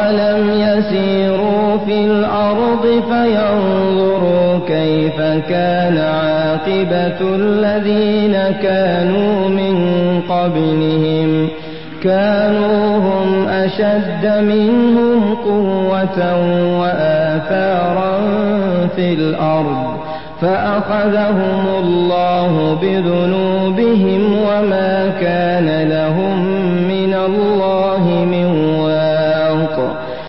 أَوَلَمْ يَسِيرُوا فِي الْأَرْضِ فَيَنظُرُوا كَيْفَ كَانَ عَاقِبَةُ الَّذِينَ كَانُوا مِن قَبْلِهِمْ كَانُوا هُمْ أَشَدَّ مِنْهُمْ قُوَّةً وَآثَارًا فِي الْأَرْضِ فَأَخَذَهُمُ اللَّهُ بِذُنُوبِهِمْ وَمَا كَانُوا